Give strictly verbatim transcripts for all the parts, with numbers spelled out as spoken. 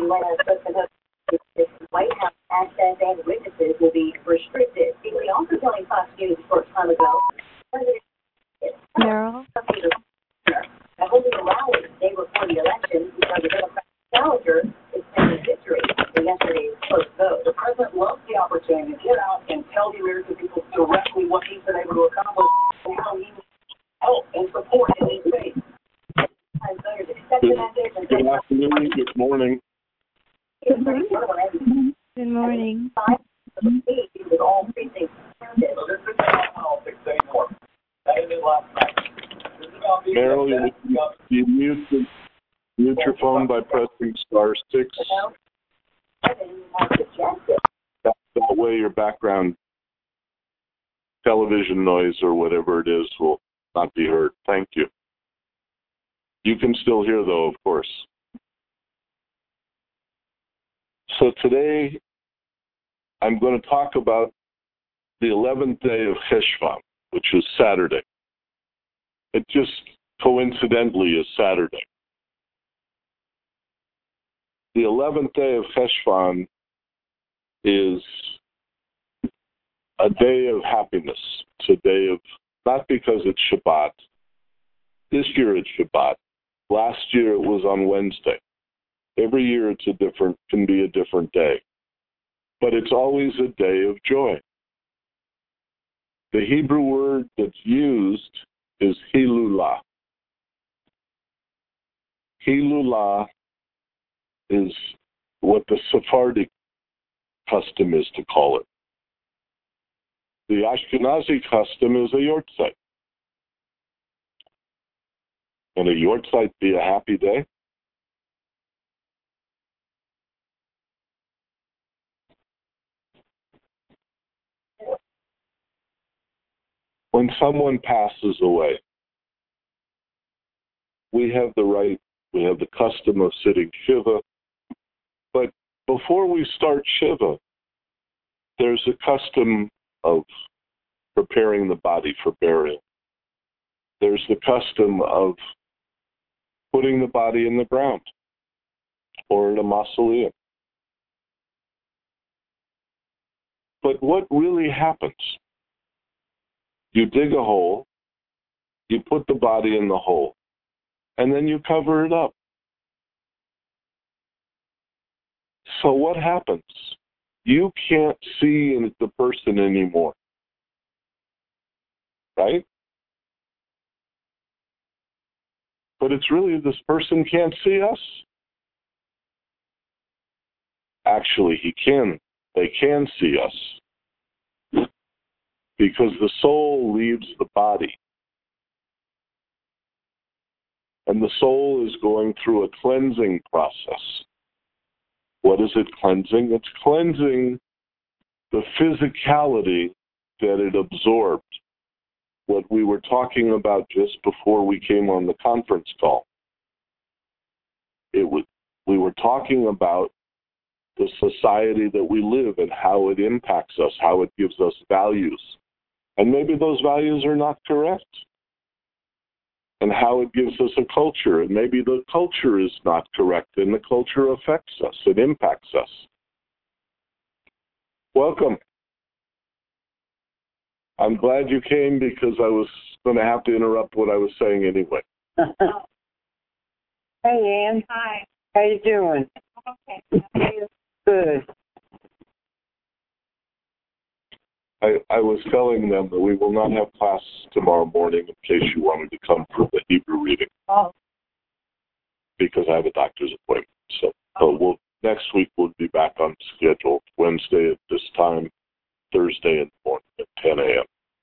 White House access and witnesses will be restricted. He was also telling Fox News a short time ago, Meryl? that holding a rally the day before the election because the Democratic challenger is claiming victory in yesterday's close vote. The president loves the opportunity to get out and tell the American people directly what he's been able to accomplish and how he needs help and support in these states. Good, good afternoon, good morning. Good morning. Good morning. Meryl, you, you mute, the, mute your phone by pressing star six. That, that way your background television noise or whatever it is will not be heard. Thank you. You can still hear, though, of course. So today, I'm going to talk about the eleventh day of Cheshvan, which is Saturday. It just coincidentally is Saturday. The eleventh day of Cheshvan is a day of happiness. It's a day of, not because it's Shabbat. This year it's Shabbat. Last year it was on Wednesday. Every year it's a different, can be a different day. But it's always a day of joy. The Hebrew word that's used is Hilulah. Hilulah is what the Sephardic custom is to call it. The Ashkenazi custom is a yortzeit. Can a yortzeit be a happy day? When someone passes away, we have the right, we have the custom of sitting Shiva, but before we start Shiva, there's a custom of preparing the body for burial. There's the custom of putting the body in the ground or in a mausoleum. But what really happens? You dig a hole, you put the body in the hole, and then you cover it up. So what happens? You can't see the person anymore. Right? But it's really, this person can't see us. Actually, he can. They can see us. Because the soul leaves the body. And the soul is going through a cleansing process. What is it cleansing? It's cleansing the physicality that it absorbed. What we were talking about just before we came on the conference call. It was, we were talking about the society that we live and how it impacts us, how it gives us values. And maybe those values are not correct. And how it gives us a culture. And maybe the culture is not correct and the culture affects us, it impacts us. Welcome. I'm glad you came because I was going to have to interrupt what I was saying anyway. Hey, Ann. Hi. How you doing? Okay. Good. I, I was telling them that we will not have class tomorrow morning in case you wanted to come for the Hebrew reading. Oh. Because I have a doctor's appointment. So, so we'll, next week we'll be back on schedule. Wednesday at this time, Thursday in the morning at ten a.m.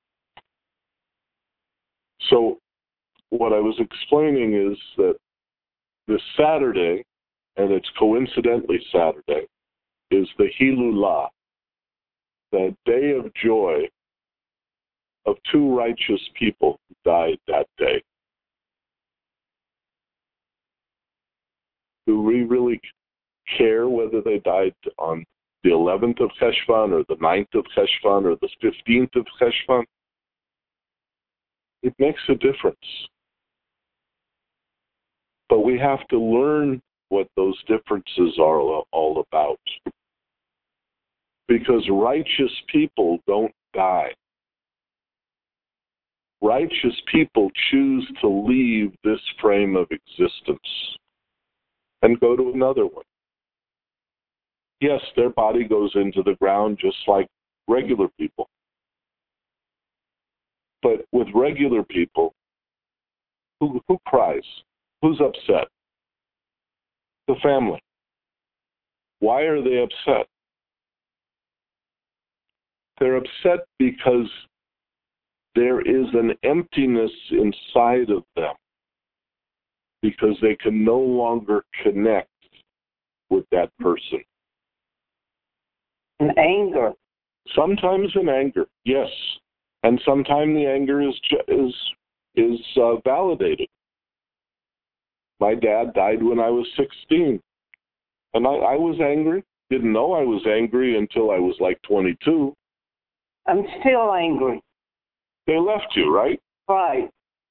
So what I was explaining is that this Saturday, and it's coincidentally Saturday, is the Hilulah, the day of joy of two righteous people who died that day. Do we really care whether they died on the eleventh of Cheshvan or the ninth of Cheshvan or the fifteenth of Cheshvan? It makes a difference. But we have to learn what those differences are all about. Because righteous people don't die. Righteous people choose to leave this frame of existence and go to another one. Yes, their body goes into the ground just like regular people. But with regular people, who, who cries? Who's upset? The family. Why are they upset? They're upset because there is an emptiness inside of them because they can no longer connect with that person. And anger. Sometimes in anger, yes. And sometimes the anger is is is uh, validated. My dad died when I was sixteen. And I, I was angry. Didn't know I was angry until I was like twenty-two. I'm still angry. They left you, right? Right.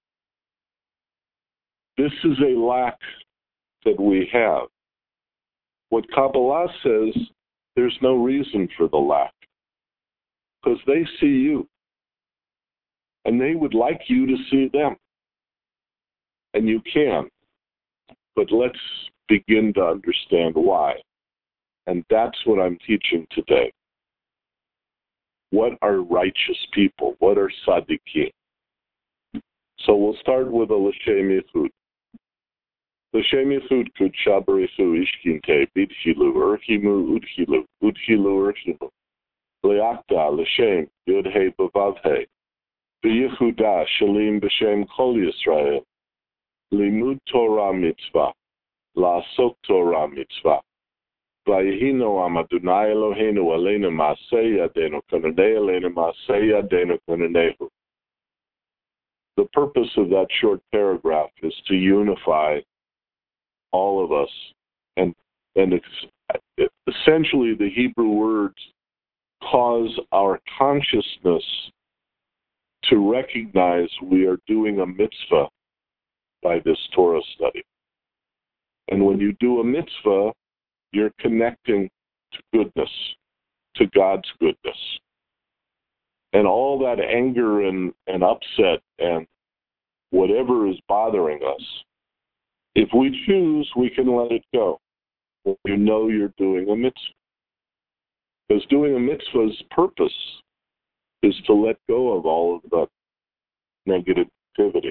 This is a lack that we have. What Kabbalah says, there's no reason for the lack. Because they see you. And they would like you to see them. And you can. But let's begin to understand why. And that's what I'm teaching today. What are righteous people? What are tzaddikim? So we'll start with a l'shem yichud. L'shem yichud kud shabarichu ishkinte bidchilu urchimu udchilu udchilu urchilu leakta l'shem yud he bavav he v'yichuda shalim b'shem kol Yisrael limud Torah mitzvah la'asok Torah mitzvah Vayihino am Adonai Eloheinu aleinu ma'aseh yadenu konanei aleinu ma'aseh yadenu konanehu. The purpose of that short paragraph is to unify all of us, and and it's, essentially the Hebrew words cause our consciousness to recognize we are doing a mitzvah by this Torah study. And when you do a mitzvah, you're connecting to goodness, to God's goodness. And all that anger and, and upset and whatever is bothering us, if we choose, we can let it go. When you know you're doing a mitzvah. Because doing a mitzvah's purpose is to let go of all of the negativity.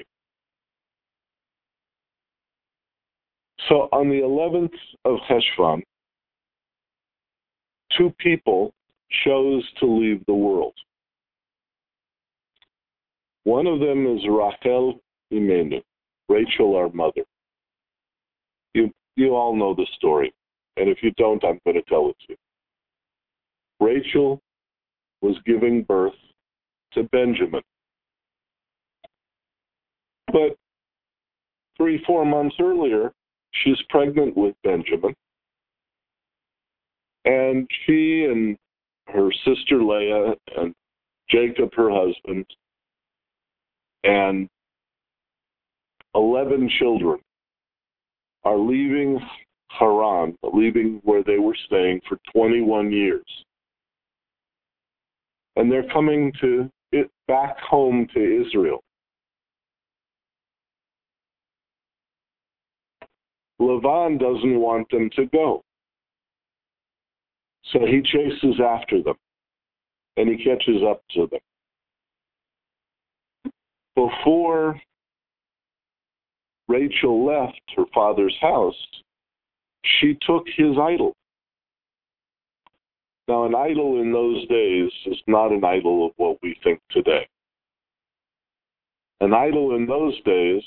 So on the eleventh of Cheshvan, two people chose to leave the world. One of them is Rachel Imenu, Rachel, our mother. You you all know the story, and if you don't, I'm going to tell it to you. Rachel was giving birth to Benjamin. But three, four months earlier, she's pregnant with Benjamin. And she and her sister Leah and Jacob, her husband, and eleven children are leaving Haran, leaving where they were staying for twenty-one years. And they're coming to it back home to Israel. Lavan doesn't want them to go. So he chases after them, and he catches up to them. Before Rachel left her father's house, she took his idol. Now, an idol in those days is not an idol of what we think today. An idol in those days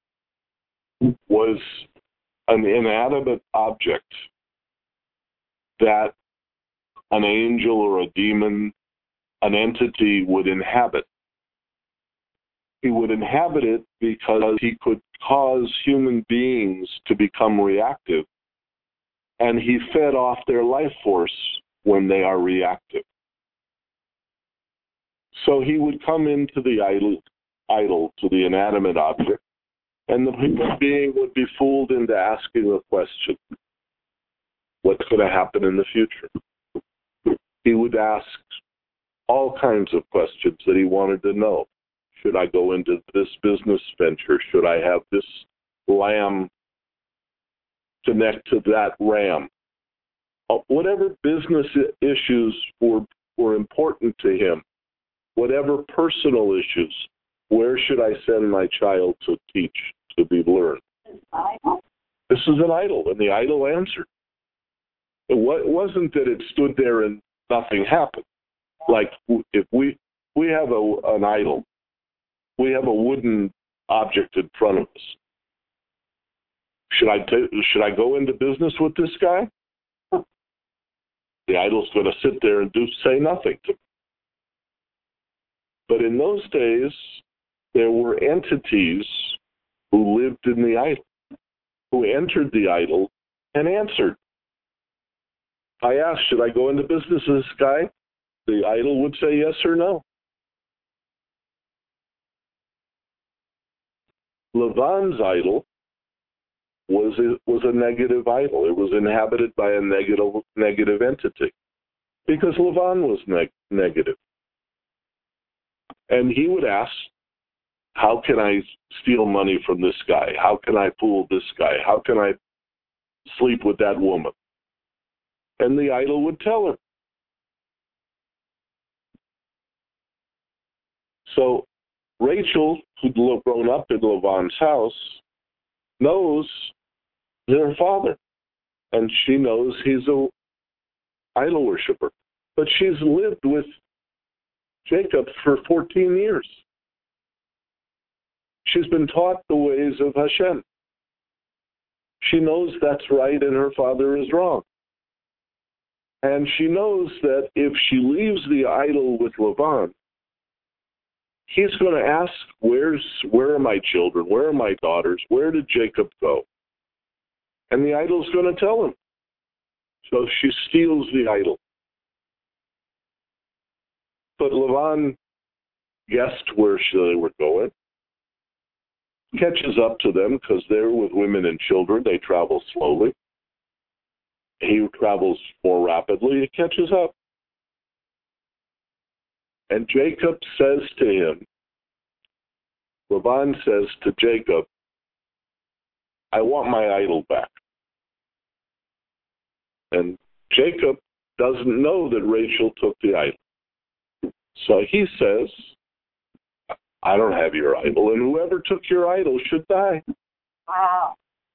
was an inanimate object that an angel or a demon, an entity would inhabit. He would inhabit it because he could cause human beings to become reactive, and he fed off their life force when they are reactive. So he would come into the idol, idol to the inanimate object, And the human being would be fooled into asking a question. What's going to happen in the future? He would ask all kinds of questions that he wanted to know. Should I go into this business venture? Should I have this lamb connect to that ram? Whatever business issues were, were important to him, whatever personal issues, where should I send my child to teach, to be learned? This is an idol, and the idol answered. It wasn't that it stood there and nothing happened. Like if we we have a, an idol, we have a wooden object in front of us. Should I t- should I go into business with this guy? The idol's going to sit there and do say nothing to me. But in those days, there were entities who lived in the idol, who entered the idol and answered. I asked, should I go into business with this guy? The idol would say yes or no. Lavan's idol was a, was a negative idol. It was inhabited by a negative negative entity because Lavan was neg- negative. And he would ask, how can I steal money from this guy? How can I fool this guy? How can I sleep with that woman? And the idol would tell him. So Rachel, who'd grown up in Lavan's house, knows their father. And she knows he's a idol worshiper. But she's lived with Jacob for fourteen years. She's been taught the ways of Hashem. She knows that's right and her father is wrong. And she knows that if she leaves the idol with Lavan, he's going to ask, Where's, where are my children? Where are my daughters? Where did Jacob go? And the idol's going to tell him. So she steals the idol. But Lavan guessed where they were going, catches up to them because they're with women and children. They travel slowly. He travels more rapidly. He catches up. And Jacob says to him, Lavan says to Jacob, I want my idol back. And Jacob doesn't know that Rachel took the idol. So he says, I don't have your idol, and whoever took your idol should die. Wow.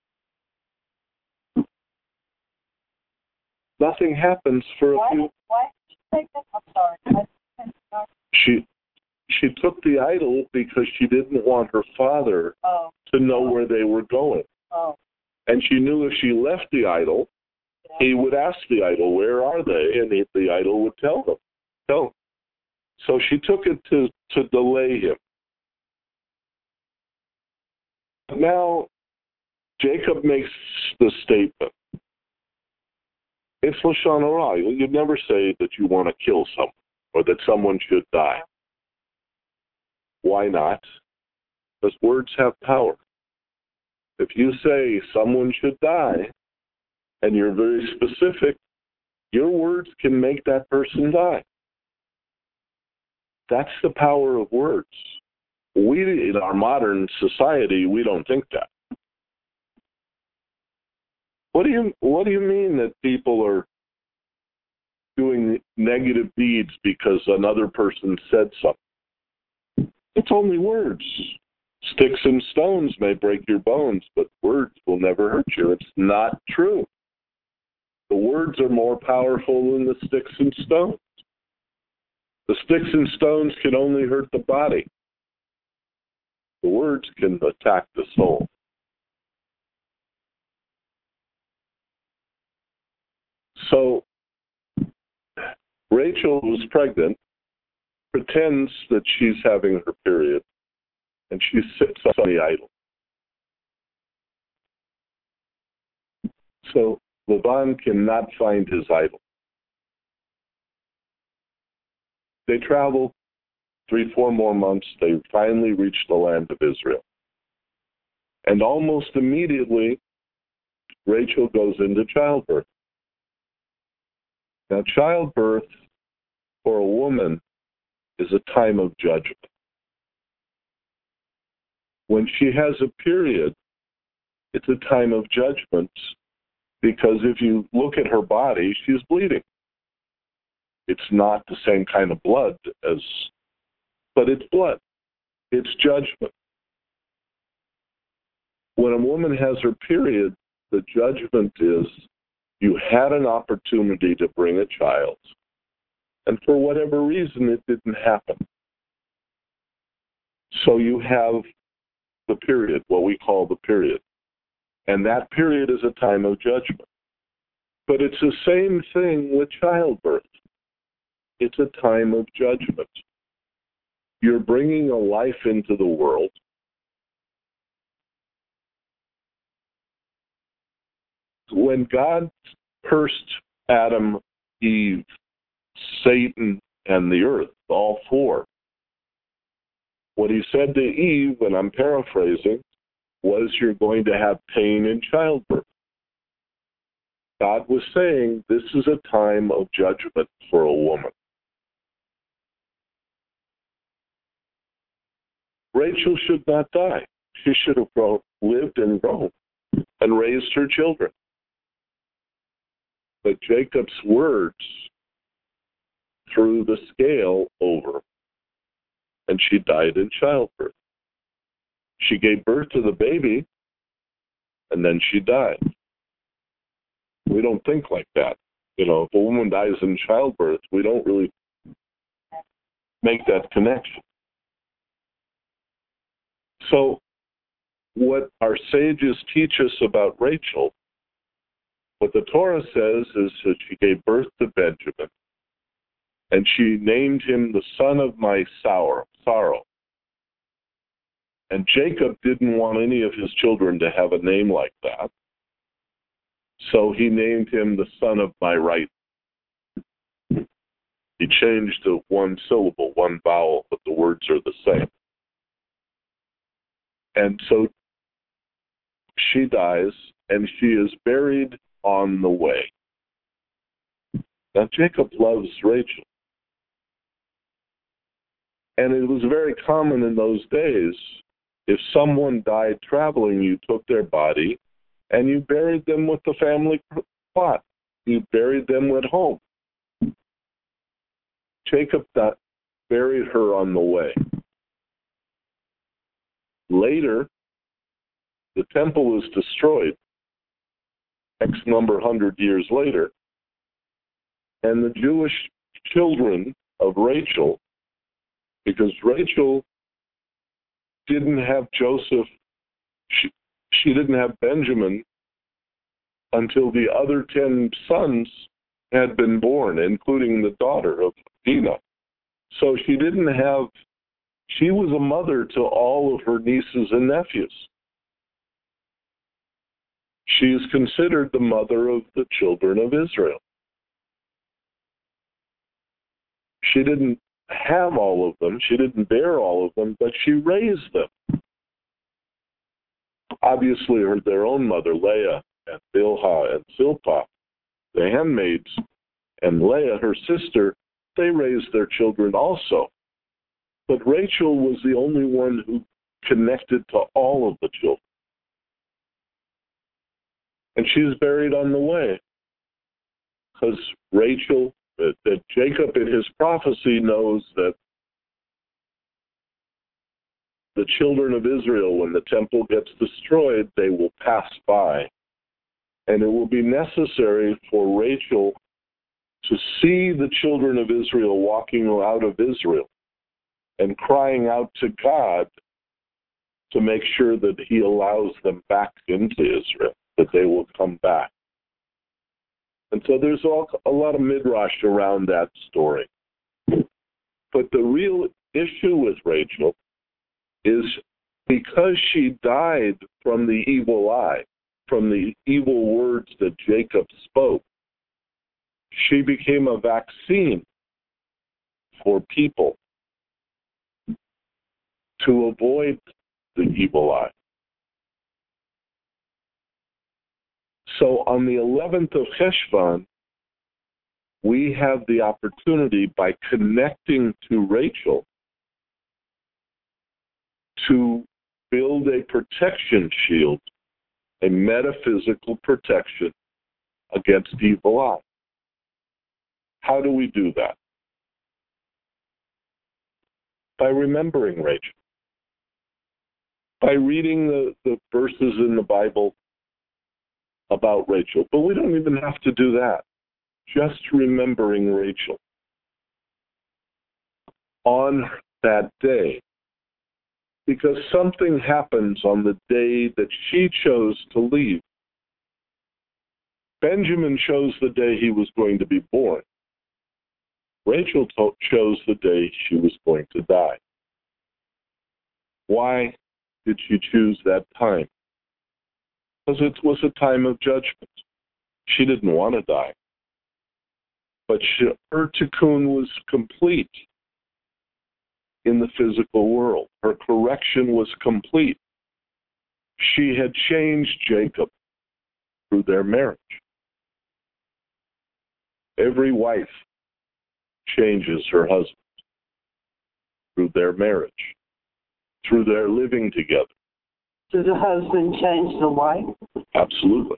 Nothing happens for a Why, few... why did you take that? I'm sorry. She, she took the idol because she didn't want her father Oh. to know where they were going. Oh. And she knew if she left the idol, Yeah. he would ask the idol, where are they? And he, the idol would tell them. Tell him. So she took it to, to delay him. Now, Jacob makes the statement. It's Lashon Hara. You'd never say that you want to kill someone or that someone should die. Why not? Because words have power. If you say someone should die, and you're very specific, your words can make that person die. That's the power of words. We, in our modern society, we don't think that. What do you What do you mean that people are doing negative deeds because another person said something? It's only words. Sticks and stones may break your bones, but words will never hurt you. It's not true. The words are more powerful than the sticks and stones. The sticks and stones can only hurt the body. The words can attack the soul. So, Rachel, who's pregnant, pretends that she's having her period, and she sits on the idol. So, Lavan cannot find his idol. They travel three, four more months. They finally reach the land of Israel. And almost immediately, Rachel goes into childbirth. Now, childbirth for a woman is a time of judgment. When she has a period, it's a time of judgment because if you look at her body, she's bleeding. It's not the same kind of blood as, but it's blood. It's judgment. When a woman has her period, the judgment is you had an opportunity to bring a child, and for whatever reason, it didn't happen. So you have the period, what we call the period. And that period is a time of judgment. But it's the same thing with childbirth. It's a time of judgment. You're bringing a life into the world. When God cursed Adam, Eve, Satan, and the earth, all four, what he said to Eve, and I'm paraphrasing, was you're going to have pain in childbirth. God was saying this is a time of judgment for a woman. Rachel should not die. She should have grown, lived and grown and raised her children. But Jacob's words threw the scale over, and she died in childbirth. She gave birth to the baby, and then she died. We don't think like that. You know, if a woman dies in childbirth, we don't really make that connection. So what our sages teach us about Rachel, what the Torah says is that she gave birth to Benjamin, and she named him the son of my sorrow. sorrow. And Jacob didn't want any of his children to have a name like that, so he named him the son of my right. He changed to one syllable, one vowel, but the words are the same. And so she dies, and she is buried on the way. Now, Jacob loves Rachel. And it was very common in those days, if someone died traveling, you took their body and you buried them with the family plot. You buried them at home. Jacob buried her on the way. Later, the temple is destroyed, X number of hundred years later, and the Jewish children of Rachel, because Rachel didn't have Joseph, she, she didn't have Benjamin until the other ten sons had been born, including the daughter of Dinah. So she didn't have, she was a mother to all of her nieces and nephews. She is considered the mother of the children of Israel. She didn't have all of them, she didn't bear all of them, but she raised them. Obviously, her, their own mother, Leah, and Bilhah, and Zilpah, the handmaids, and Leah, her sister, they raised their children also. But Rachel was the only one who connected to all of the children. And she's buried on the way. Because Rachel, that, that Jacob in his prophecy knows that the children of Israel, when the temple gets destroyed, they will pass by. And it will be necessary for Rachel to see the children of Israel walking out of Israel and crying out to God to make sure that he allows them back into Israel, that they will come back. And so there's all, a lot of midrash around that story. But the real issue with Rachel is because she died from the evil eye, from the evil words that Jacob spoke, she became a vaccine for people to avoid the evil eye. So on the eleventh of Cheshvan, we have the opportunity by connecting to Rachel to build a protection shield, a metaphysical protection against evil eye. How do we do that? By remembering Rachel. By reading the, the verses in the Bible about Rachel. But we don't even have to do that. Just remembering Rachel. On that day. Because something happens on the day that she chose to leave. Benjamin chose the day he was going to be born. Rachel to- chose the day she was going to die. Why did she choose that time? Because it was a time of judgment. She didn't want to die. But she, her tikkun was complete in the physical world. Her correction was complete. She had changed Jacob through their marriage. Every wife changes her husband through their marriage, through their living together. Does the husband change the wife? Absolutely.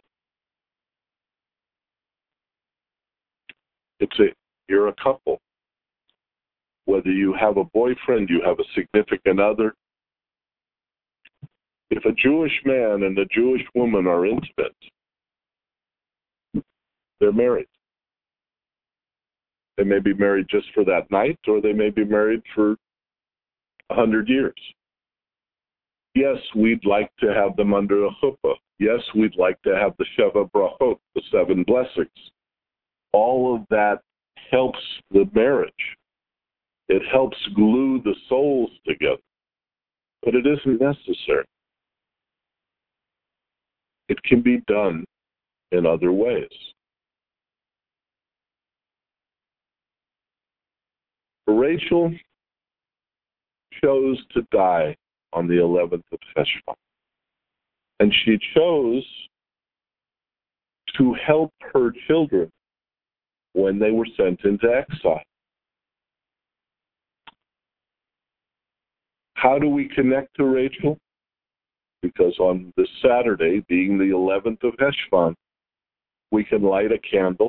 It's a, you're a couple. Whether you have a boyfriend, you have a significant other. If a Jewish man and a Jewish woman are intimate, they're married. They may be married just for that night, or they may be married for a hundred years. Yes, we'd like to have them under a chuppah. Yes, we'd like to have the Sheva Brachot, the seven blessings. All of that helps the marriage. It helps glue the souls together. But it isn't necessary. It can be done in other ways. Rachel chose to die on the eleventh of Cheshvan. And she chose to help her children when they were sent into exile. How do we connect to Rachel? Because on this Saturday, being the eleventh of Cheshvan, we can light a candle.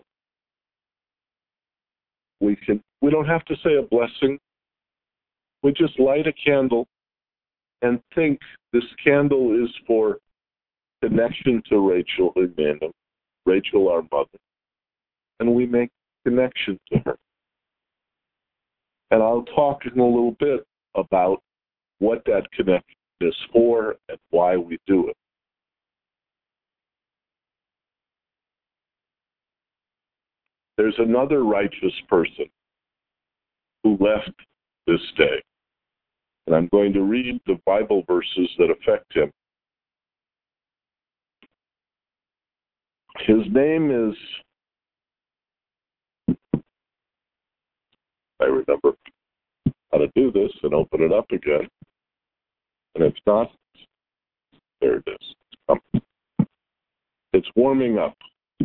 We can. We don't have to say a blessing. We just light a candle and think this candle is for connection to Rachel Emmanuel, Rachel our mother, and we make connection to her. And I'll talk in a little bit about what that connection is for and why we do it. There's another righteous person who left this day. And I'm going to read the Bible verses that affect him. His name is, I remember how to do this and open it up again. And if not, there it is. Um, it's warming up.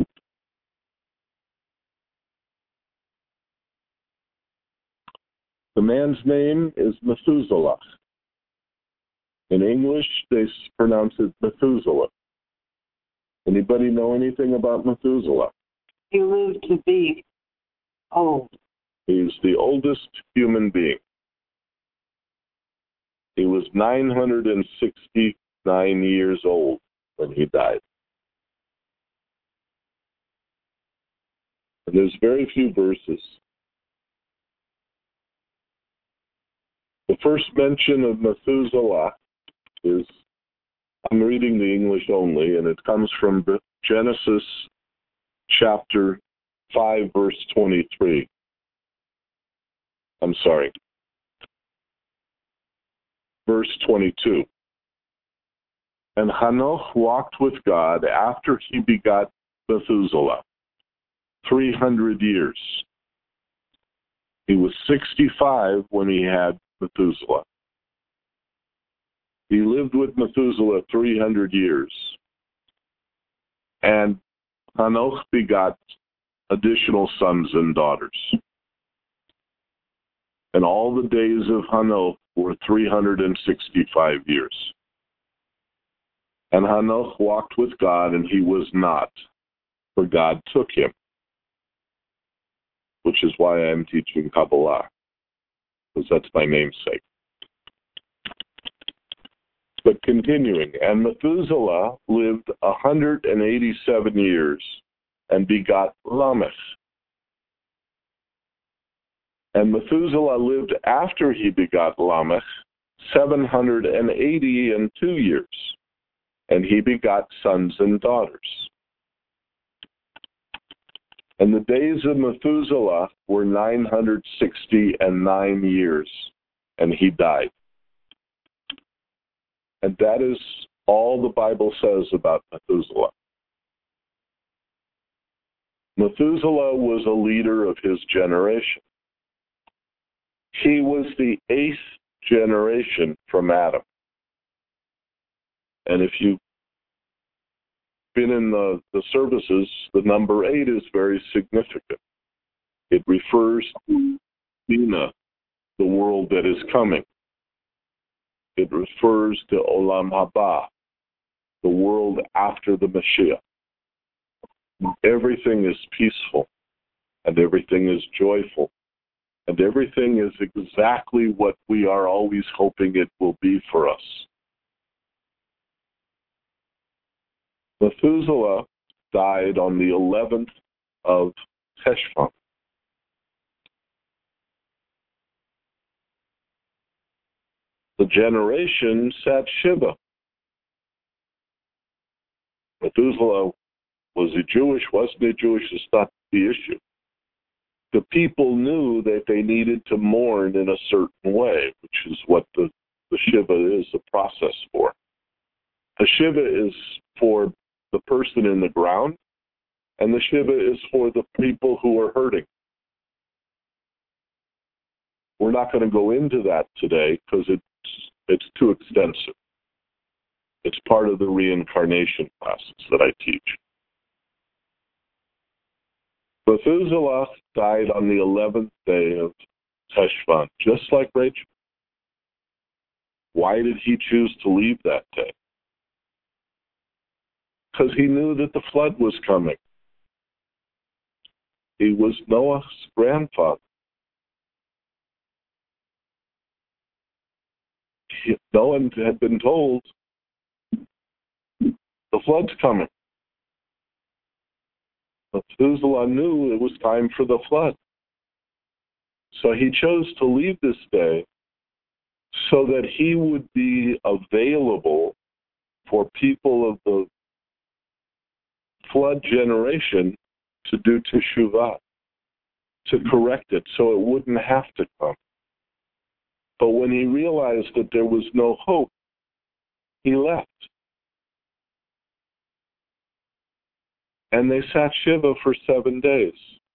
The man's name is Methuselah. In English, they pronounce it Methuselah. Anybody know anything about Methuselah? He lived to be old. He's the oldest human being. He was nine hundred sixty-nine years old when he died. And there's very few verses. The first mention of Methuselah is, I'm reading the English only, and it comes from Genesis chapter five, verse twenty-three. I'm sorry. Verse twenty-two. And Hanoch walked with God after he begot Methuselah, three hundred years. He was sixty-five when he had Methuselah. He lived with Methuselah three hundred years. And Hanoch begot additional sons and daughters. And all the days of Hanoch were three hundred sixty-five years. And Hanoch walked with God, and he was not, for God took him. Which is why I'm teaching Kabbalah, because that's my namesake. But continuing, and Methuselah lived one hundred eighty-seven years and begot Lamech. And Methuselah lived after he begot Lamech seven hundred eighty and two years, and he begot sons and daughters. And the days of Methuselah were nine hundred sixty and nine years, and he died. And that is all the Bible says about Methuselah. Methuselah was a leader of his generation. He was the eighth generation from Adam. And if you've been in the, the services, the number eight is very significant. It refers to Bina, the world that is coming. It refers to Olam Haba, the world after the Mashiach. Everything is peaceful, and everything is joyful, and everything is exactly what we are always hoping it will be for us. Methuselah died on the eleventh of Teshvan. The generation sat Shiva. Methuselah, was he Jewish? Wasn't he Jewish? It's not the issue. The people knew that they needed to mourn in a certain way, which is what the, the Shiva is a process for. A Shiva is for the person in the ground, and the Shiva is for the people who are hurting. We're not going to go into that today because it's, it's too extensive. It's part of the reincarnation classes that I teach. Methuselah died on the eleventh day of Teshvan, just like Rachel. Why did he choose to leave that day? Because he knew that the flood was coming. He was Noah's grandfather. He, Noah had been told, the flood's coming. Methuselah knew it was time for the flood. So he chose to leave this day so that he would be available for people of the flood generation to do teshuvah, to correct it so it wouldn't have to come. But when he realized that there was no hope, he left. And they sat Shiva for seven days.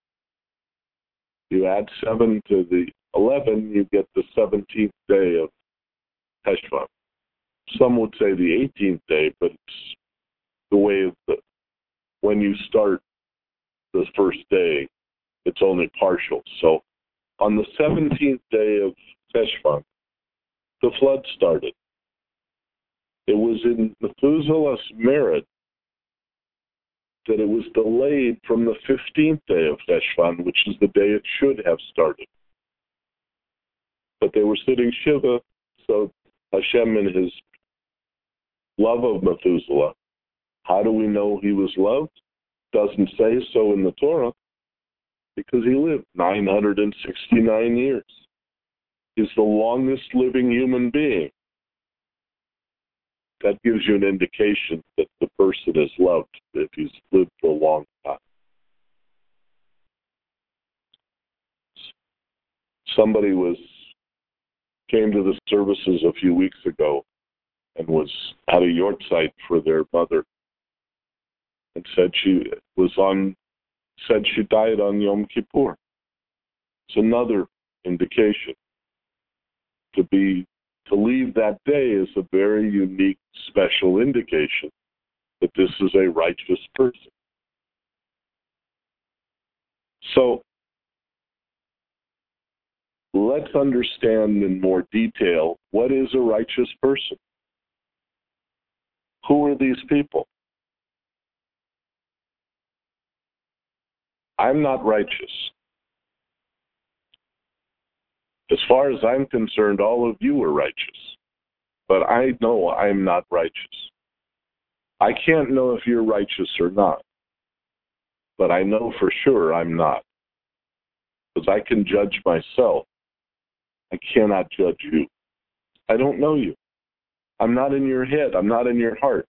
You add seven to the eleven, you get the seventeenth day of Teshvan. Some would say the eighteenth day, but it's the way of the, when you start the first day, it's only partial. So on the seventeenth day of Teshvan, the flood started. It was in Methuselah's merit that it was delayed from the fifteenth day of Teshvan, which is the day it should have started. But they were sitting Shiva, so Hashem in his love of Methuselah, how do we know he was loved? Doesn't say so in the Torah, because he lived nine hundred sixty-nine years. He's the longest living human being. That gives you an indication that the person is loved if he's lived for a long time. Somebody was came to the services a few weeks ago and was at a yort site for their mother, and said she was on said she died on Yom Kippur. It's another indication. To be to leave that day is a very unique, special indication that this is a righteous person. So let's understand in more detail, what is a righteous person? Who are these people? I'm not righteous. As far as I'm concerned, all of you are righteous. But I know I'm not righteous. I can't know if you're righteous or not. But I know for sure I'm not. Because I can judge myself. I cannot judge you. I don't know you. I'm not in your head. I'm not in your heart.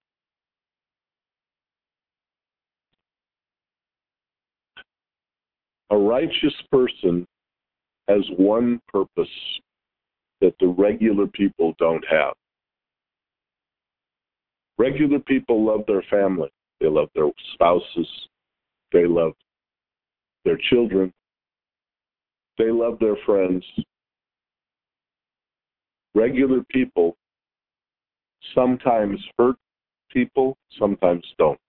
A righteous person has one purpose that the regular people don't have. Regular people love their family. They love their spouses. They love their children. They love their friends. Regular people sometimes hurt people, sometimes don't.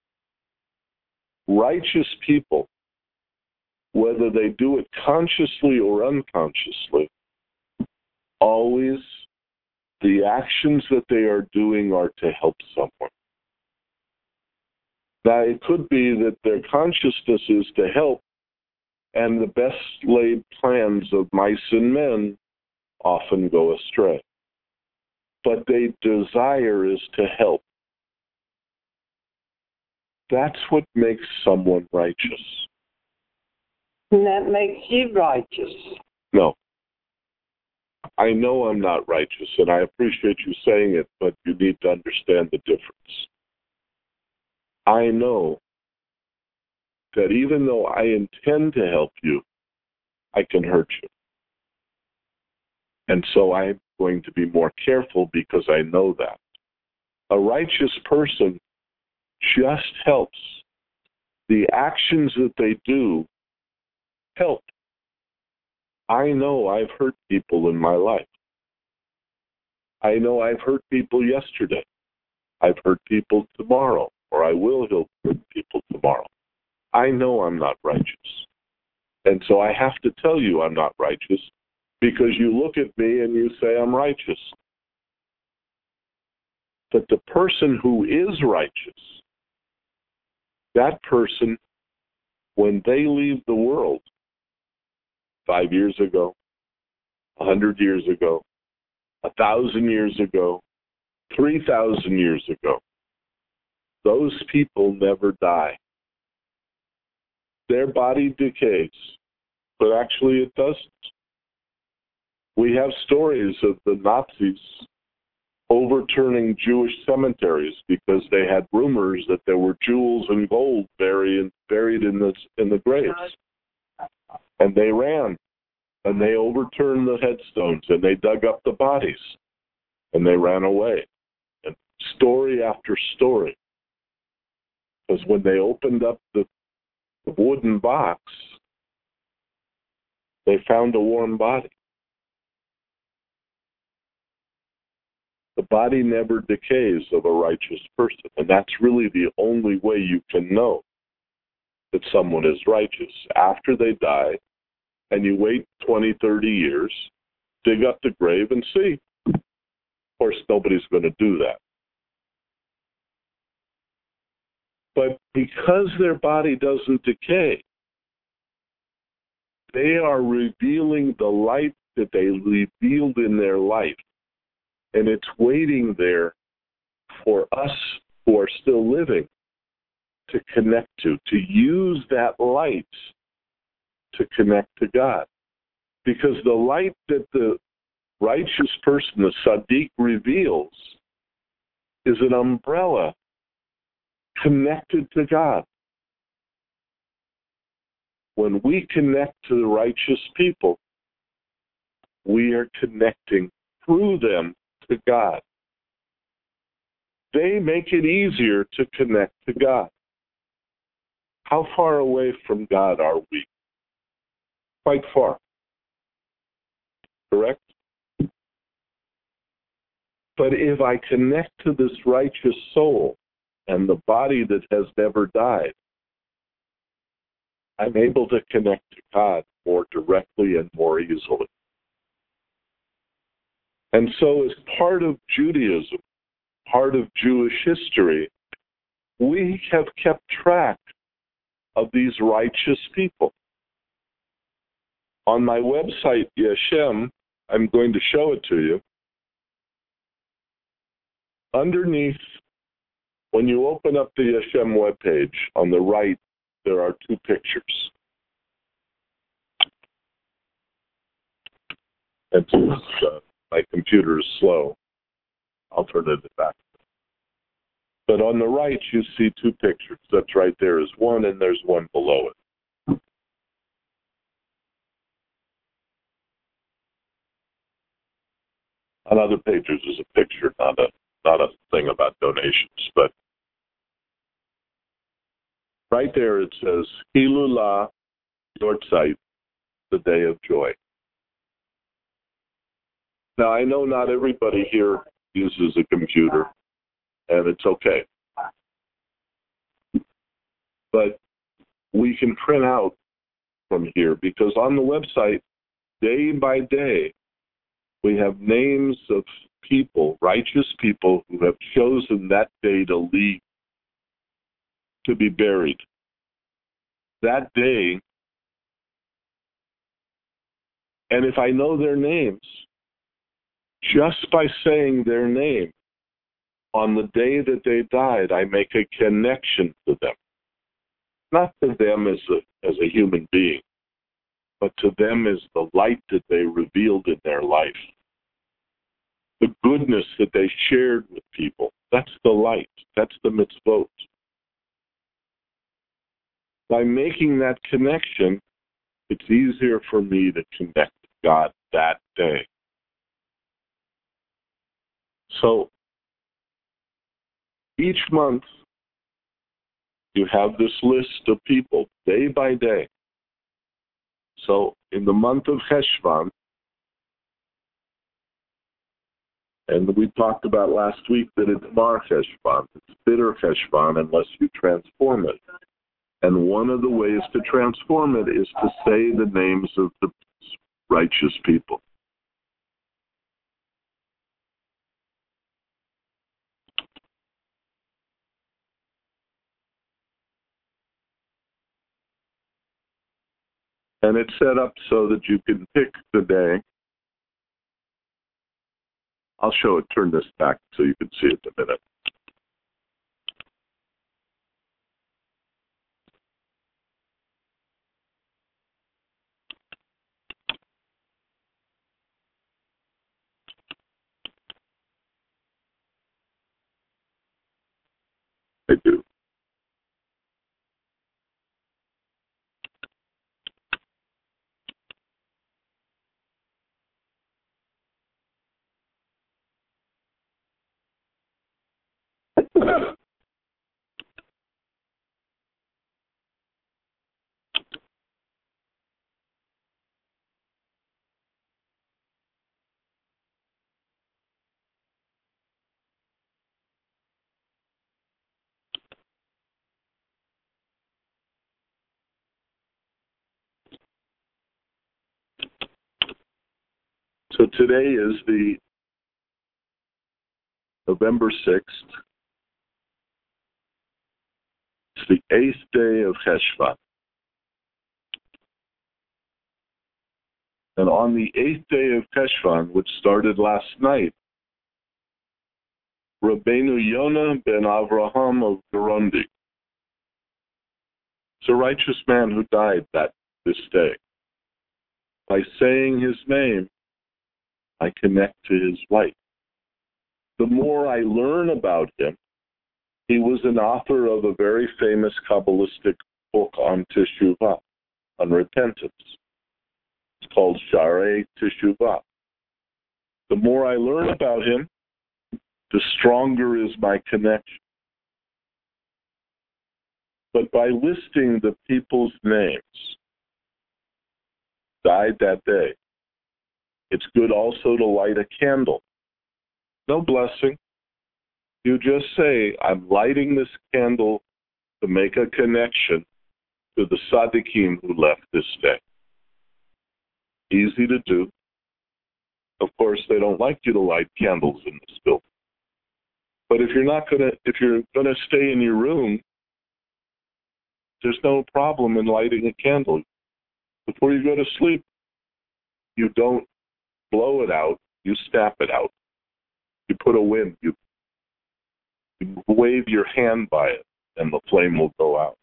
Righteous people, whether they do it consciously or unconsciously, always the actions that they are doing are to help someone. Now, it could be that their consciousness is to help, and the best laid plans of mice and men often go astray. But their desire is to help. That's what makes someone righteous. And that makes you righteous. No. I know I'm not righteous, and I appreciate you saying it, but you need to understand the difference. I know that even though I intend to help you, I can hurt you. And so I'm going to be more careful because I know that. A righteous person just helps. The actions that they do help. I know I've hurt people in my life. I know I've hurt people yesterday. I've hurt people tomorrow, or I will hurt people tomorrow. I know I'm not righteous. And so I have to tell you I'm not righteous because you look at me and you say I'm righteous. But the person who is righteous, that person, when they leave the world, five years ago, a hundred years ago, a thousand years ago, three thousand years ago, those people never die. Their body decays, but actually it doesn't. We have stories of the Nazis overturning Jewish cemeteries because they had rumors that there were jewels and gold buried buried in the in the graves, and they ran, and they overturned the headstones, and they dug up the bodies, and they ran away. And story after story, because when they opened up the wooden box, they found a warm body. The body never decays of a righteous person, and that's really the only way you can know that someone is righteous. After they die, and you wait twenty, thirty years, dig up the grave and see. Of course, nobody's going to do that. But because their body doesn't decay, they are revealing the light that they revealed in their life. And it's waiting there for us who are still living to connect to, to use that light to connect to God. Because the light that the righteous person, the Sadiq, reveals is an umbrella connected to God. When we connect to the righteous people, we are connecting through them to God. They make it easier to connect to God. How far away from God are we? Quite far. Correct? But if I connect to this righteous soul and the body that has never died, I'm able to connect to God more directly and more easily. And so as part of Judaism, part of Jewish history, we have kept track of these righteous people. On my website, Yeshem, I'm going to show it to you. Underneath, when you open up the Yeshem webpage, on the right, there are two pictures. And uh, my computer is slow. I'll turn it back. But on the right, you see two pictures. That's right there is one, and there's one below it. On other pages is a picture, not a not a thing about donations. But right there it says, Hilula Yortzeit, the day of joy. Now, I know not everybody here uses a computer, and it's okay. But we can print out from here, because on the website, day by day, we have names of people, righteous people, who have chosen that day to leave, to be buried. That day, and if I know their names, just by saying their name, on the day that they died, I make a connection to them. Not to them as a, as a human being, but to them as the light that they revealed in their life. The goodness that they shared with people. That's the light. That's the mitzvot. By making that connection, it's easier for me to connect to God that day. So, each month, you have this list of people, day by day. So, in the month of Cheshvan, and we talked about last week that it's Mar Cheshvan, it's bitter Cheshvan unless you transform it. And one of the ways to transform it is to say the names of the righteous people. And it's set up so that you can pick the day. I'll show it, turn this back so you can see it in a minute. I do. So today is the November sixth. It's the eighth day of Cheshvan. And on the eighth day of Cheshvan, which started last night, Rabbeinu Yonah ben Avraham of Burundi, it's a righteous man who died that this day. By saying his name, I connect to his light. The more I learn about him, he was an author of a very famous Kabbalistic book on Teshuvah, on repentance. It's called Sharei Teshuvah. The more I learn about him, the stronger is my connection. But by listing the people's names, died that day, it's good also to light a candle. No blessing. You just say, I'm lighting this candle to make a connection to the Tzaddikim who left this day. Easy to do. Of course, they don't like you to light candles in this building. But if you're not gonna, if you're gonna stay in your room, there's no problem in lighting a candle. Before you go to sleep, you don't blow it out, you snap it out. You put a wind, you, you wave your hand by it, and the flame will go out.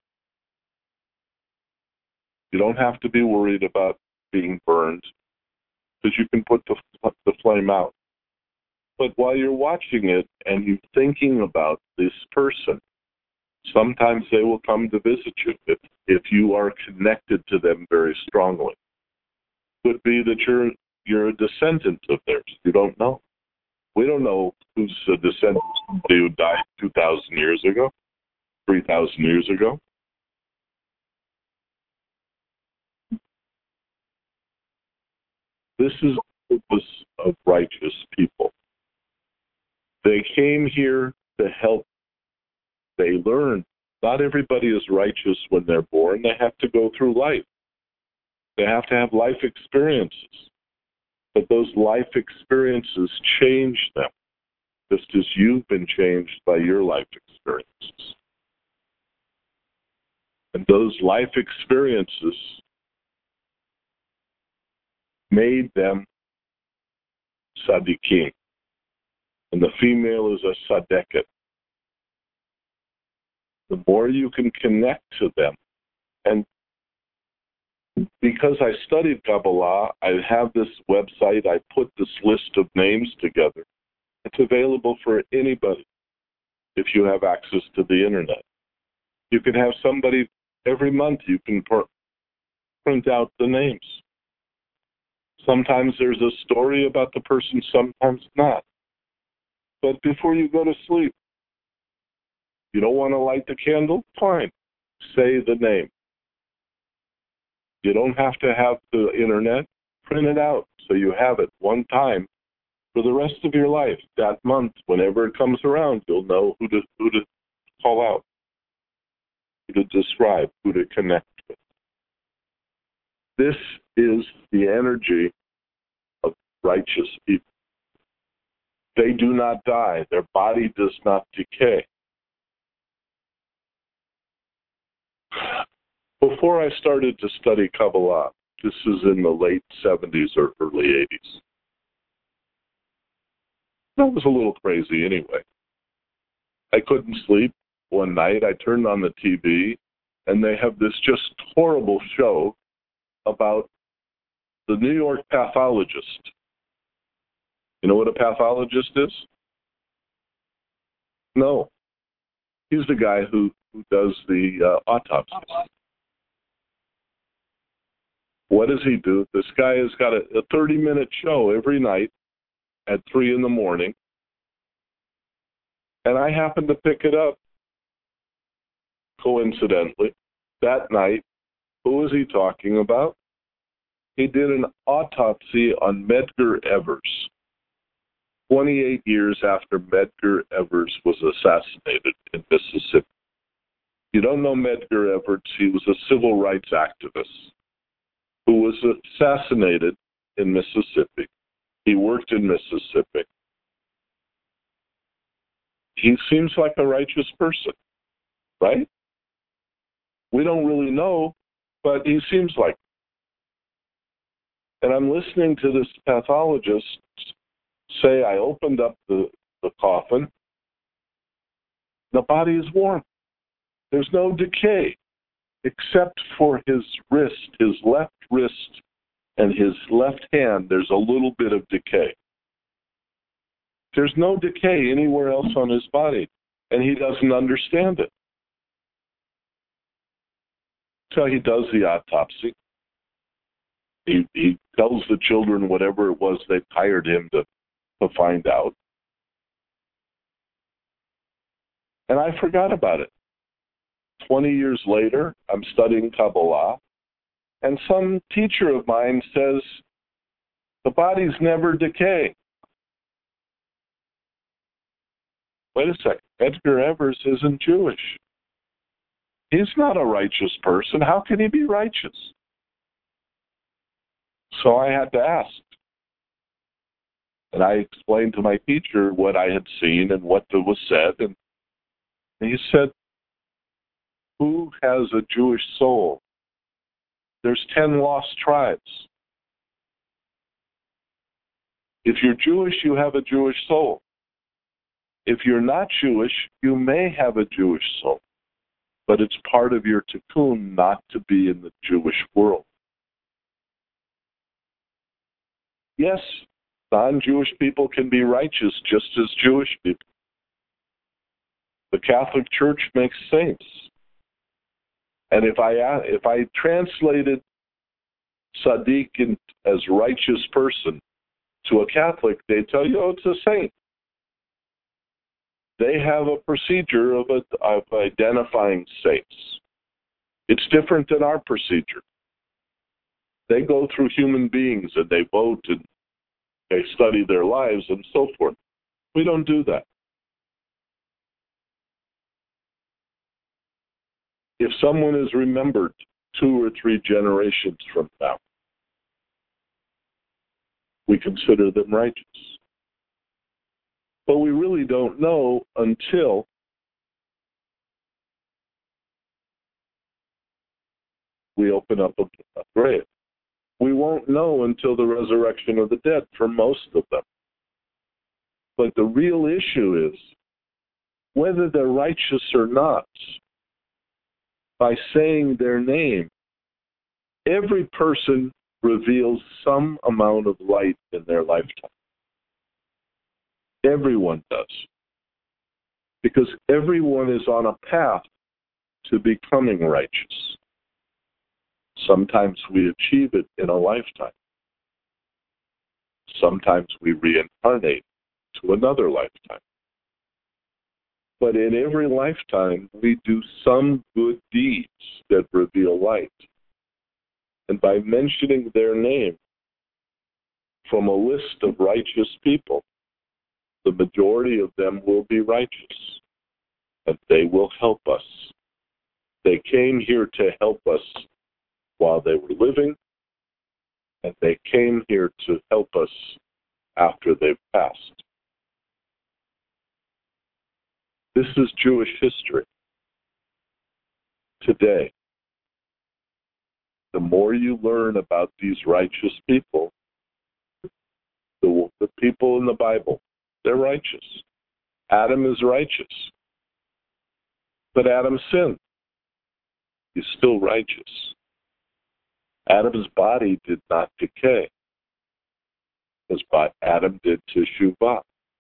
You don't have to be worried about being burned, because you can put the, the flame out. But while you're watching it and you're thinking about this person, sometimes they will come to visit you if, if you are connected to them very strongly. Could be that you're you're a descendant of theirs. You don't know. We don't know who's a descendant of somebody who died two thousand years ago, three thousand years ago. This is the purpose of righteous people. They came here to help. They learn. Not everybody is righteous when they're born. They have to go through life. They have to have life experiences. But those life experiences change them, just as you've been changed by your life experiences. And those life experiences made them tzaddikim. And the female is a tzaddiket. The more you can connect to them, and because I studied Kabbalah, I have this website, I put this list of names together. It's available for anybody if you have access to the internet. You can have somebody, every month you can pr- print out the names. Sometimes there's a story about the person, sometimes not. But before you go to sleep, you don't want to light the candle? Fine. Say the name. You don't have to have the internet. Print it out so you have it one time for the rest of your life. That month, whenever it comes around, you'll know who to who to call out, who to describe, who to connect with. This is the energy of righteous people. They do not die. Their body does not decay. Before I started to study Kabbalah, this is in the late seventies or early eighties. That was a little crazy anyway. I couldn't sleep. One night I turned on the T V, and they have this just horrible show about the New York pathologist. You know what a pathologist is? No. He's the guy who, who does the uh, autopsies. What does he do? This guy has got a thirty-minute show every night at three in the morning, and I happened to pick it up, coincidentally. That night, who was he talking about? He did an autopsy on Medgar Evers, twenty-eight years after Medgar Evers was assassinated in Mississippi. You don't know Medgar Evers, he was a civil rights activist who was assassinated in Mississippi. He worked in Mississippi. He seems like a righteous person, right? We don't really know, but he seems like. And I'm listening to this pathologist say, I opened up the, the coffin. The body is warm. There's no decay, except for his wrist, his left wrist and his left hand, there's a little bit of decay. There's no decay anywhere else on his body, and he doesn't understand it. So he does the autopsy. He, he tells the children whatever it was they hired him to, to find out. And I forgot about it. Twenty years later, I'm studying Kabbalah, and some teacher of mine says, the bodies never decay. Wait a second, Medgar Evers isn't Jewish. He's not a righteous person. How can he be righteous? So I had to ask. And I explained to my teacher what I had seen and what was said. And he said, who has a Jewish soul? There's ten lost tribes. If you're Jewish, you have a Jewish soul. If you're not Jewish, you may have a Jewish soul. But it's part of your tikkun not to be in the Jewish world. Yes, non-Jewish people can be righteous just as Jewish people. The Catholic Church makes saints. And if I if I translated tzaddik in, as righteous person to a Catholic, they tell you, oh, it's a saint. They have a procedure of, a, of identifying saints. It's different than our procedure. They go through human beings and they vote and they study their lives and so forth. We don't do that. If someone is remembered two or three generations from now, we consider them righteous. But we really don't know until we open up a, a grave. We won't know until the resurrection of the dead for most of them. But the real issue is whether they're righteous or not. By saying their name, every person reveals some amount of light in their lifetime. Everyone does. Because everyone is on a path to becoming righteous. Sometimes we achieve it in a lifetime. Sometimes we reincarnate to another lifetime. But in every lifetime, we do some good deeds that reveal light. And by mentioning their name from a list of righteous people, the majority of them will be righteous, and they will help us. They came here to help us while they were living, and they came here to help us after they've passed. This is Jewish history. Today, the more you learn about these righteous people, the, the people in the Bible, they're righteous. Adam is righteous. But Adam sinned. He's still righteous. Adam's body did not decay, because Adam did teshuvah.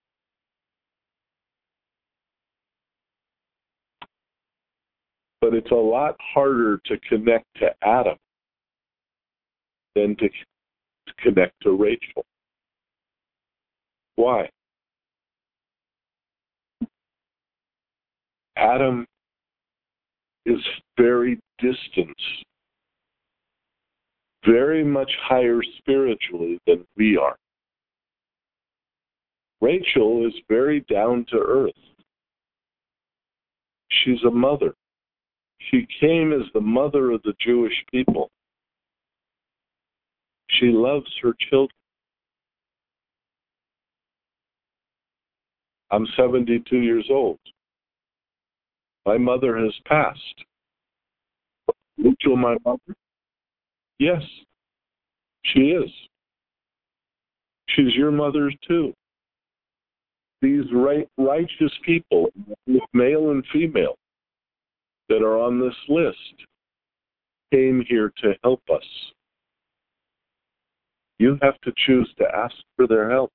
But it's a lot harder to connect to Adam than to, to connect to Rachel. Why? Adam is very distant, very much higher spiritually than we are. Rachel is very down to earth. She's a mother. She came as the mother of the Jewish people. She loves her children. I'm seventy-two years old. My mother has passed. Rachel, my mother? Yes, she is. She's your mother too. These right, righteous people, male and female, that are on this list, came here to help us. You have to choose to ask for their help.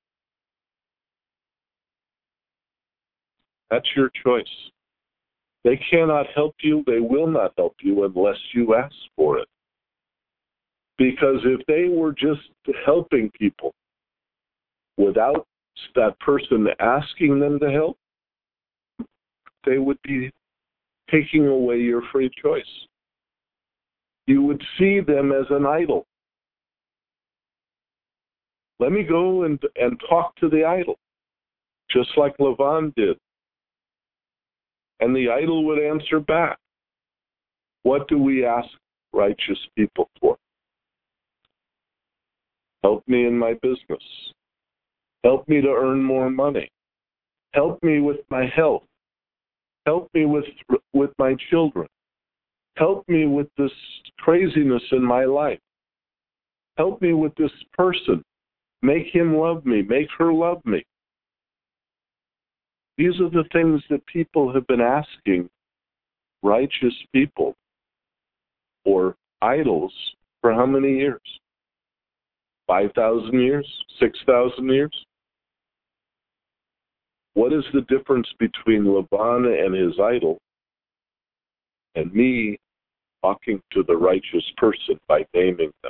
That's your choice. They cannot help you, they will not help you unless you ask for it. Because if they were just helping people without that person asking them to help, they would be taking away your free choice. You would see them as an idol. Let me go and, and talk to the idol, just like Lavan did. And the idol would answer back. What do we ask righteous people for? Help me in my business. Help me to earn more money. Help me with my health. Help me with, with my children. Help me with this craziness in my life. Help me with this person. Make him love me. Make her love me. These are the things that people have been asking righteous people or idols for how many years? five thousand years? six thousand years? What is the difference between Lavan and his idol and me talking to the righteous person by naming them?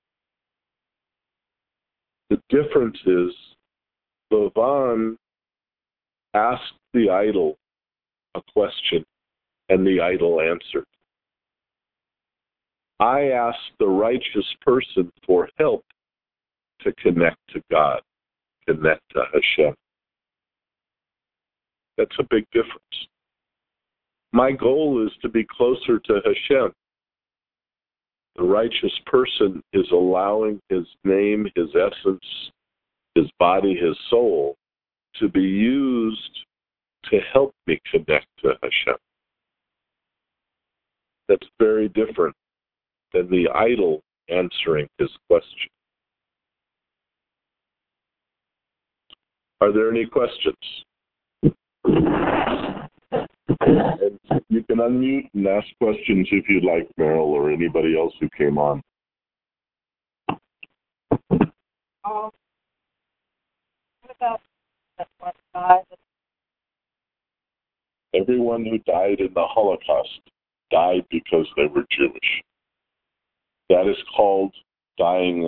The difference is Lavan asked the idol a question and the idol answered. I asked the righteous person for help to connect to God, connect to Hashem. That's a big difference. My goal is to be closer to Hashem. The righteous person is allowing his name, his essence, his body, his soul to be used to help me connect to Hashem. That's very different than the idol answering his question. Are there any questions? And you can unmute and ask questions if you'd like, Meryl, or anybody else who came on. Um, what about that one guy that Everyone who died in the Holocaust died because they were Jewish. That is called dying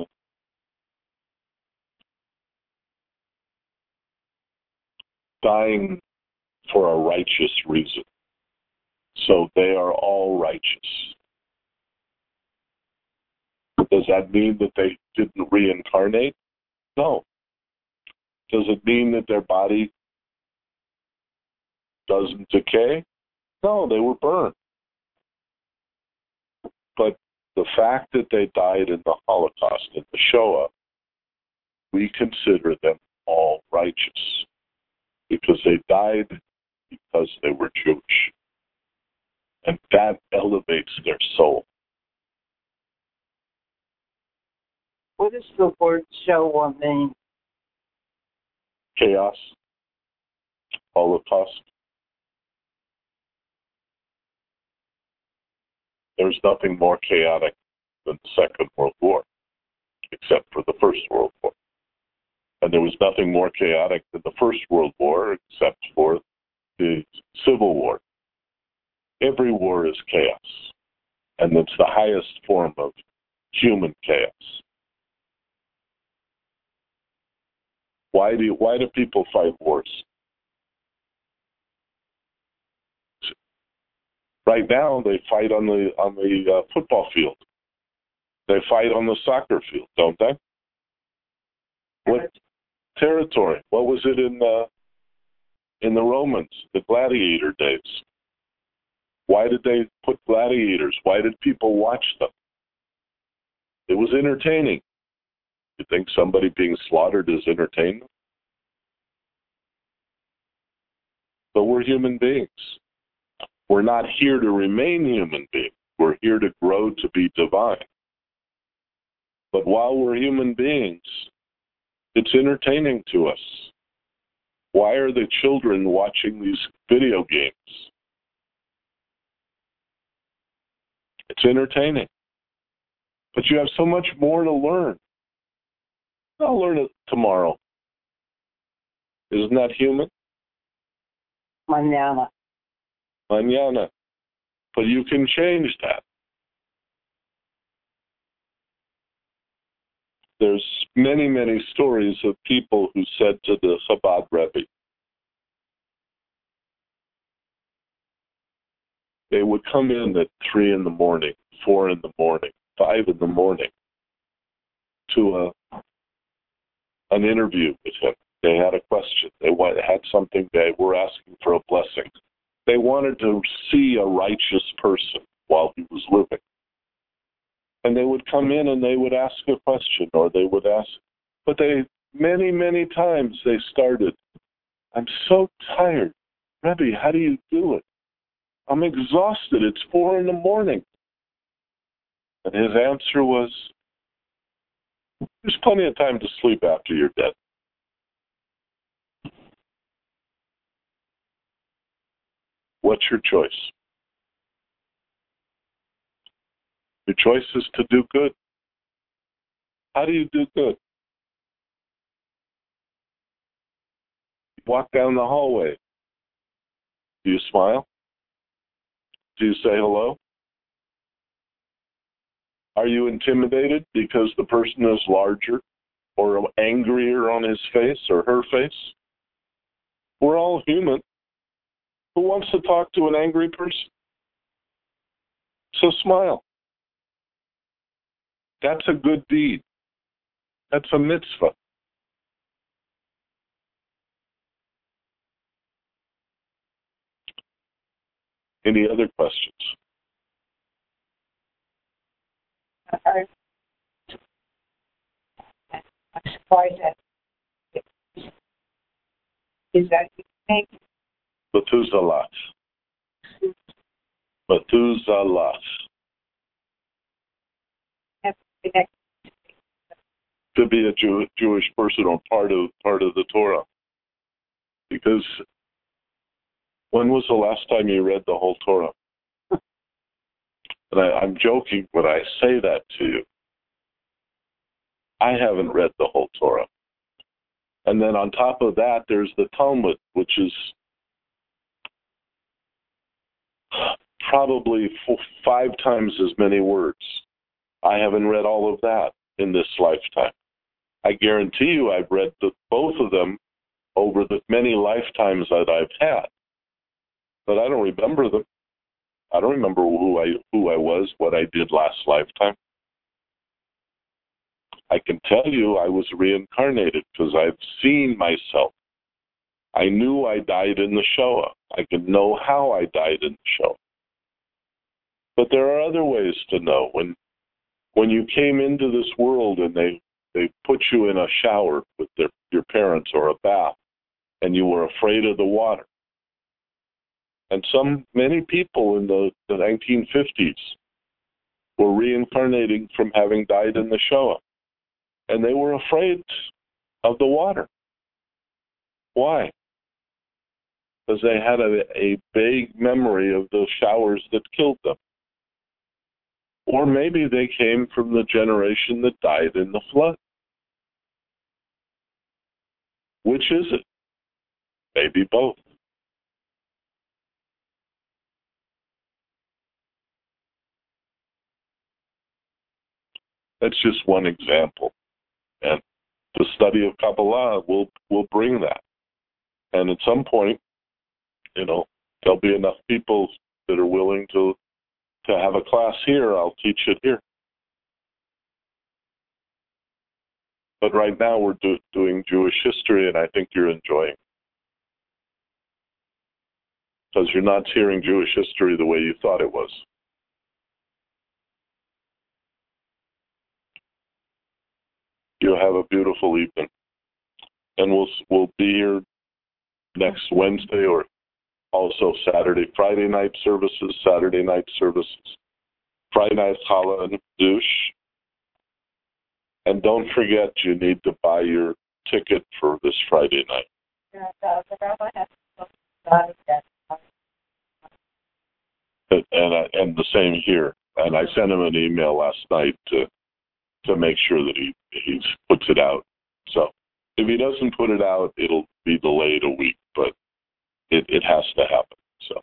dying for a righteous reason. So they are all righteous. Does that mean that they didn't reincarnate? No. Does it mean that their body doesn't decay? No, they were burned. But the fact that they died in the Holocaust, in the Shoah, we consider them all righteous because they died because they were Jewish. And that elevates their soul. What does the word Shoah mean? Chaos, Holocaust. There's nothing more chaotic than the Second World War, except for the First World War. And there was nothing more chaotic than the First World War, except for the Civil War. Every war is chaos, and it's the highest form of human chaos. Why do why do people fight wars? Right now, they fight on the on the uh, football field. They fight on the soccer field, don't they? What territory? What was it in the in the Romans, the gladiator days? Why did they put gladiators? Why did people watch them? It was entertaining. You think somebody being slaughtered is entertainment? But we're human beings. We're not here to remain human beings. We're here to grow to be divine. But while we're human beings, it's entertaining to us. Why are the children watching these video games? It's entertaining. But you have so much more to learn. I'll learn it tomorrow. Isn't that human? Mañana. Mañana. But you can change that. There's many, many stories of people who said to the Chabad Rebbe, they would come in at three in the morning, four in the morning, five in the morning to a an interview with him. They had a question. They had something. They were asking for a blessing. They wanted to see a righteous person. while he was living. And they would come in and they would ask a question, or they would ask, but they, many, many times they started, I'm so tired. Rebbe, how do you do it? I'm exhausted. It's four in the morning. And his answer was, there's plenty of time to sleep after you're dead. What's your choice? Your choice is to do good. How do you do good? You walk down the hallway. Do you smile? Do you say hello? Are you intimidated because the person is larger or angrier on his face or her face? We're all human. Who wants to talk to an angry person? So smile. That's a good deed. That's a mitzvah. Any other questions? I'm surprised that is that you think Methuselah. Methuselah. To be a Jew, Jewish person or part of part of the Torah. Because when was the last time you read the whole Torah? And I, I'm joking when I say that to you. I haven't read the whole Torah. And then on top of that, there's the Talmud, which is probably four, five times as many words. I haven't read all of that in this lifetime. I guarantee you I've read the, both of them over the many lifetimes that I've had. But I don't remember them. I don't remember who I who I was, what I did last lifetime. I can tell you I was reincarnated because I've seen myself. I knew I died in the Shoah. I could know how I died in the Shoah. But there are other ways to know. When when you came into this world and they, they put you in a shower with their, your parents or a bath, and you were afraid of the water. And some, many people in the, the nineteen fifties were reincarnating from having died in the Shoah. And they were afraid of the water. Why? Because they had a, a vague memory of the showers that killed them. Or maybe they came from the generation that died in the flood. Which is it? Maybe both. That's just one example. And the study of Kabbalah will, will bring that. And at some point, you know, there'll be enough people that are willing to, to have a class here. I'll teach it here. But right now we're do, doing Jewish history, and I think you're enjoying it. Because you're not hearing Jewish history the way you thought it was. You have a beautiful evening, and we'll we'll be here next Wednesday, or also Saturday, Friday night services, Saturday night services, Friday night challah and douche, and don't forget you need to buy your ticket for this Friday night. And, uh, the rabbi has to decide that. And and, I, and the same here. And I sent him an email last night to to make sure that he he puts it out. So if he doesn't put it out, it'll be delayed a week, but it, it has to happen. So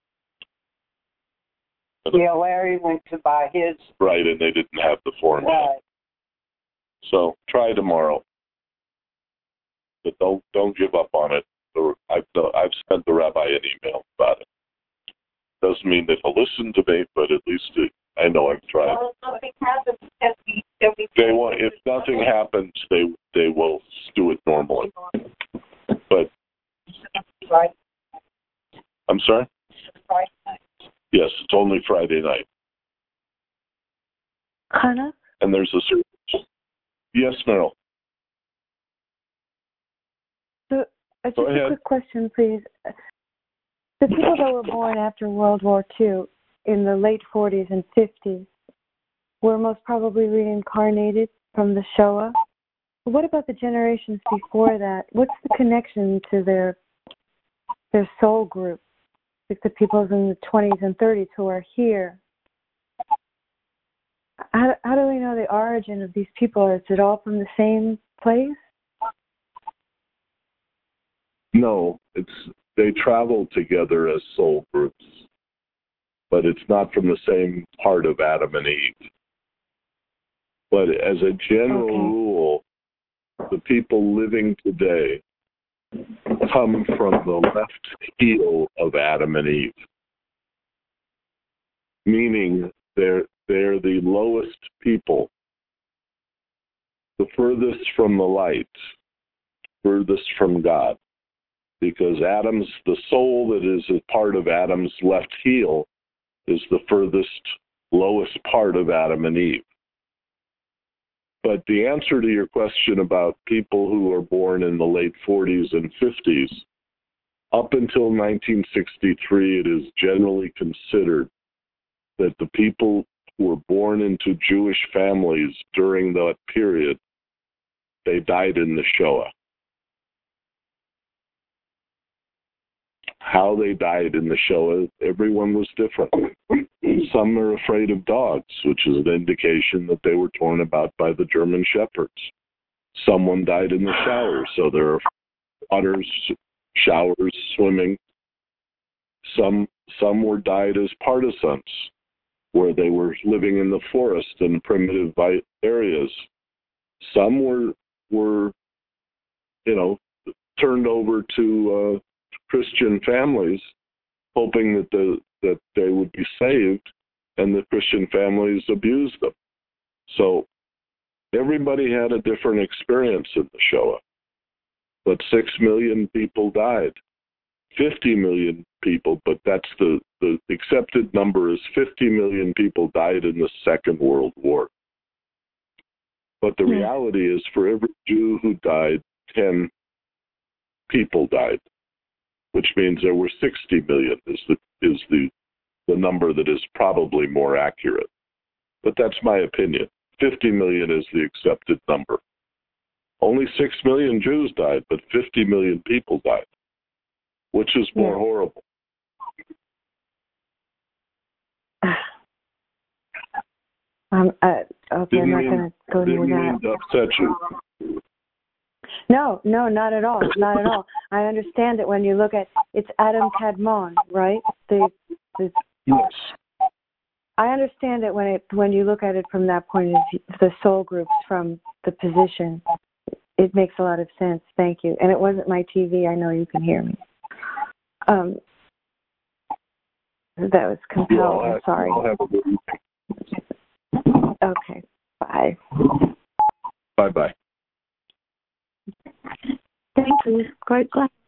Yeah, Larry went to buy his. right, and they didn't have the form Right. yet. So try tomorrow, but don't don't give up on it. I've I've sent the rabbi an email about it. Doesn't mean that he'll listen to me, but at least it, I know I've tried. Well, something happens, and we, and we They want, if nothing happens, they they will do it normally. But Right. I'm sorry. Right. Yes, it's only Friday night. Hannah? And there's a certain... Yes, Meryl. So, uh, just Go a ahead. quick question, please. The people that were born after World War Two in the late forties and fifties were most probably reincarnated from the Shoah. What about the generations before that? What's the connection to their their soul group? Like the people in the twenties and thirties who are here. How, how do we know the origin of these people? Is it all from the same place? No, it's they travel together as soul groups, but it's not from the same part of Adam and Eve. But as a general Okay. rule, the people living today come from the left heel of Adam and Eve, meaning they're they're the lowest people, the furthest from the light, furthest from God. Because Adam's, the soul that is a part of Adam's left heel is the furthest, lowest part of Adam and Eve. But the answer to your question about people who are born in the late forties and fifties, up until nineteen sixty-three, it is generally considered that the people who were born into Jewish families during that period, they died in the Shoah. How they died in the Shoah, everyone was different. Some are afraid of dogs, which is an indication that they were torn about by the German shepherds. Someone died in the shower, so there are waters, showers, swimming. Some some were died as partisans, where they were living in the forest in primitive areas. Some were were, you know, turned over to uh, Christian families, hoping that the that they would be saved, and the Christian families abused them. So everybody had a different experience in the Shoah. But six million people died. Fifty million people, but that's the, the accepted number is fifty million people died in the Second World War. But the Hmm. reality is, for every Jew who died, ten people died, which means there were sixty million is the is the the number that is probably more accurate. But that's my opinion. fifty million is the accepted number. Only six million Jews died, but fifty million people died. Which is more Yeah. horrible? Um, uh, okay, I'm Didn't not mean, going to go into didn't that. mean to upset you. No, no, not at all, not at all. I understand that when you look at, it's Adam Kadmon, right? The, the, Yes. I understand it when it when you look at it from that point of view, the soul groups from the position. It makes a lot of sense. Thank you. And it wasn't my T V. I know you can hear me. Um, that was compelled. Well, I'm sorry. I'll have a good evening. Okay. Bye. Bye-bye. Thank you. Quite glad.